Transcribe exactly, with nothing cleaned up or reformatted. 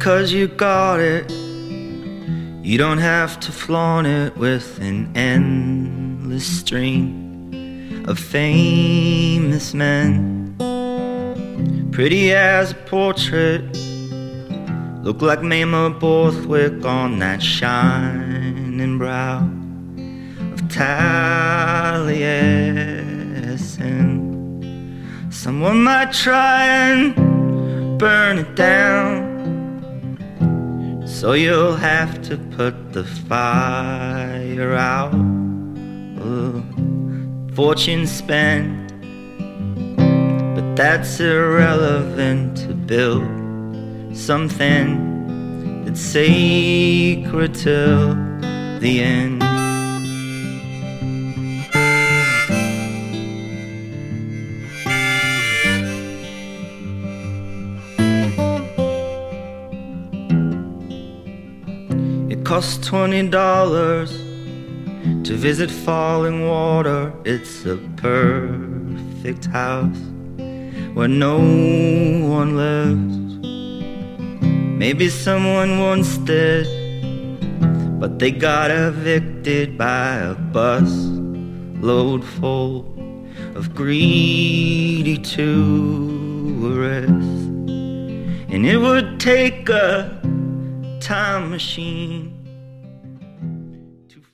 because you got it, you don't have to flaunt it with an endless stream of famous men. Pretty as a portrait, look like Mamah Borthwick on that shining brow of Taliesin. Someone might try and burn it down, so you'll have to put the fire out. Oh, fortune spent, but that's irrelevant to build something that's sacred till the end. It costs twenty dollars to visit Falling Water. It's a perfect house where no one lives. Maybe someone once did, but they got evicted by a bus load full of greedy tourists. And it would take a time machine